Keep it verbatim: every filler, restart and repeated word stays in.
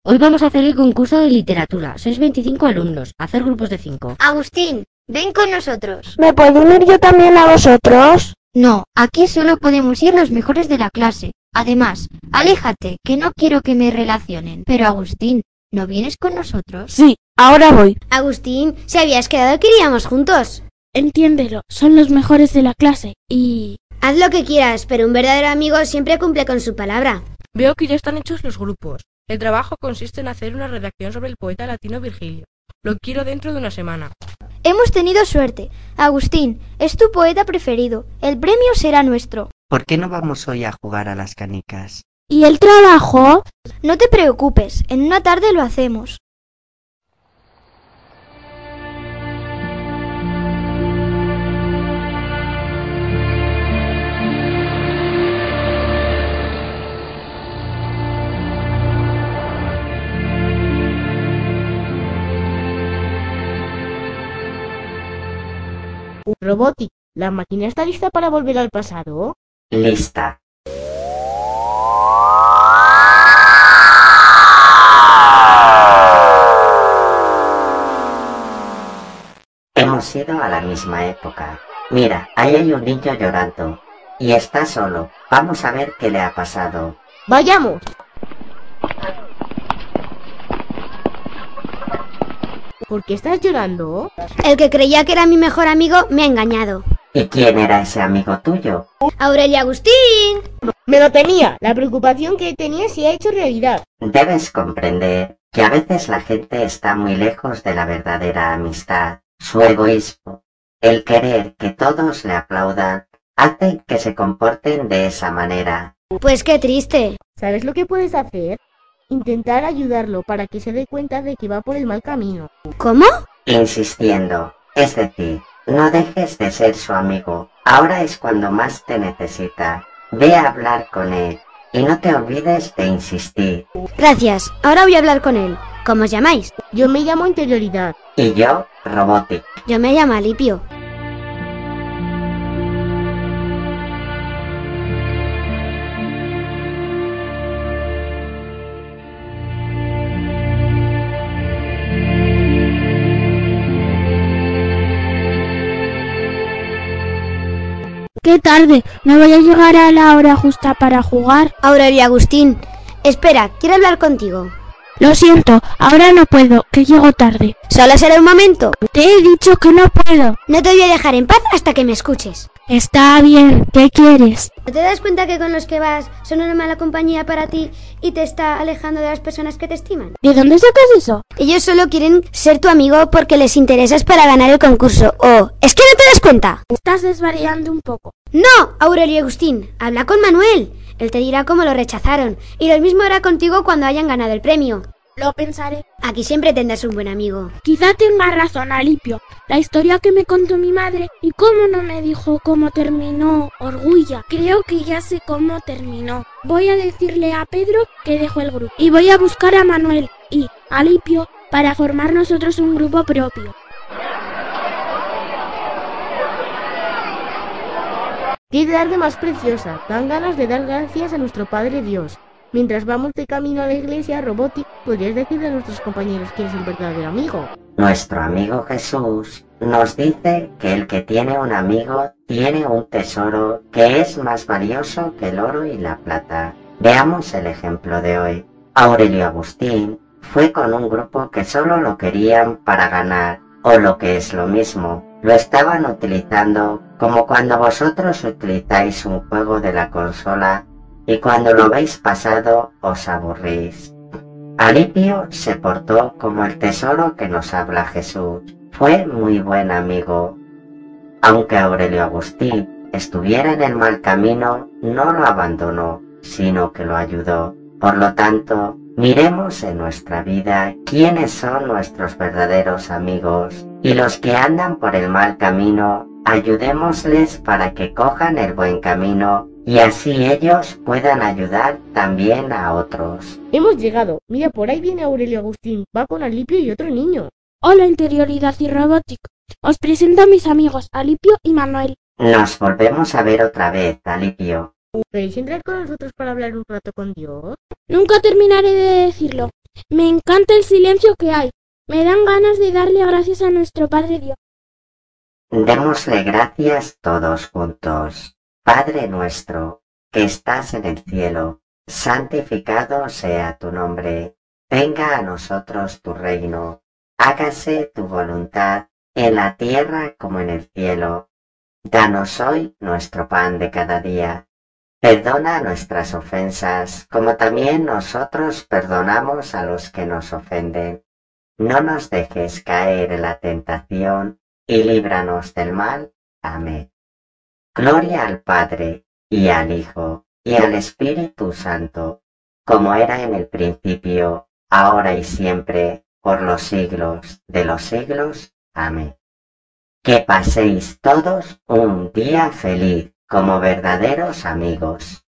Hoy vamos a hacer el concurso de literatura. Sois veinticinco alumnos. Hacer grupos de cinco. Agustín, ven con nosotros. ¿Me puedo unir yo también a vosotros? No, aquí solo podemos ir los mejores de la clase. Además, aléjate, que no quiero que me relacionen. Pero Agustín, ¿no vienes con nosotros? Sí, ahora voy. Agustín, si habías quedado que iríamos juntos. Entiéndelo, son los mejores de la clase y... Haz lo que quieras, pero un verdadero amigo siempre cumple con su palabra. Veo que ya están hechos los grupos. El trabajo consiste en hacer una redacción sobre el poeta latino Virgilio. Lo quiero dentro de una semana. Hemos tenido suerte. Agustín, es tu poeta preferido. El premio será nuestro. ¿Por qué no vamos hoy a jugar a las canicas? ¿Y el trabajo? No te preocupes, en una tarde lo hacemos. Robotic, ¿la máquina está lista para volver al pasado? Lista. Hemos ido a la misma época. Mira, ahí hay un niño llorando. Y está solo. Vamos a ver qué le ha pasado. ¡Vayamos! ¿Por qué estás llorando? El que creía que era mi mejor amigo me ha engañado. ¿Y quién era ese amigo tuyo? ¡Aurelia Agustín! Me lo temía. La preocupación que tenía se ha hecho realidad. Debes comprender que a veces la gente está muy lejos de la verdadera amistad. Su egoísmo, el querer que todos le aplaudan, hacen que se comporten de esa manera. Pues qué triste. ¿Sabes lo que puedes hacer? Intentar ayudarlo para que se dé cuenta de que va por el mal camino. ¿Cómo? Insistiendo, es decir, no dejes de ser su amigo. Ahora es cuando más te necesita. Ve a hablar con él y no te olvides de insistir. Gracias, ahora voy a hablar con él. ¿Cómo os llamáis? Yo me llamo Interioridad. Y yo, Robotic. Yo me llamo Alipio. ¡Qué tarde! No voy a llegar a la hora justa para jugar. Aurelia Agustín, espera, quiero hablar contigo. Lo siento, ahora no puedo, que llego tarde. Solo será un momento. Te he dicho que no puedo. No te voy a dejar en paz hasta que me escuches. Está bien, ¿qué quieres? ¿No te das cuenta que con los que vas son una mala compañía para ti y te está alejando de las personas que te estiman? ¿De dónde sacas eso? Ellos solo quieren ser tu amigo porque les interesas para ganar el concurso. Oh, ¿es que no te das cuenta? Estás desvariando un poco. No, Aurelio Agustín, habla con Manuel. Él te dirá cómo lo rechazaron. Y lo mismo hará contigo cuando hayan ganado el premio. Lo pensaré. Aquí siempre tendrás un buen amigo. Quizá tenga razón, Alipio. La historia que me contó mi madre y cómo no me dijo cómo terminó Orgulla. Creo que ya sé cómo terminó. Voy a decirle a Pedro que dejo el grupo. Y voy a buscar a Manuel y Alipio para formar nosotros un grupo propio. ¡Qué tarde más preciosa! Dan ganas de dar gracias a nuestro Padre Dios. Mientras vamos de camino a la iglesia, Robotic, ¿podrías decirle a nuestros compañeros quién es el verdadero amigo? Nuestro amigo Jesús nos dice que el que tiene un amigo tiene un tesoro que es más valioso que el oro y la plata. Veamos el ejemplo de hoy. Aurelio Agustín fue con un grupo que solo lo querían para ganar, o lo que es lo mismo, lo estaban utilizando como cuando vosotros utilizáis un juego de la consola y cuando lo veis pasado os aburrís. Alipio se portó como el tesoro que nos habla Jesús. Fue muy buen amigo. Aunque Aurelio Agustín estuviera en el mal camino, no lo abandonó, sino que lo ayudó. Por lo tanto, miremos en nuestra vida quiénes son nuestros verdaderos amigos y los que andan por el mal camino, ayudémosles para que cojan el buen camino y así ellos puedan ayudar también a otros. Hemos llegado. Mira, por ahí viene Aurelio Agustín. Va con Alipio y otro niño. Hola, Interioridad y Robotic. Os presento a mis amigos, Alipio y Manuel. Nos volvemos a ver otra vez, Alipio. ¿Queréis entrar con nosotros para hablar un rato con Dios? Nunca terminaré de decirlo. Me encanta el silencio que hay. Me dan ganas de darle gracias a nuestro Padre Dios. Démosle gracias todos juntos. Padre nuestro, que estás en el cielo, santificado sea tu nombre. Venga a nosotros tu reino. Hágase tu voluntad en la tierra como en el cielo. Danos hoy nuestro pan de cada día. Perdona nuestras ofensas, como también nosotros perdonamos a los que nos ofenden. No nos dejes caer en la tentación, y líbranos del mal. Amén. Gloria al Padre, y al Hijo, y al Espíritu Santo, como era en el principio, ahora y siempre, por los siglos de los siglos. Amén. Que paséis todos un día feliz como verdaderos amigos.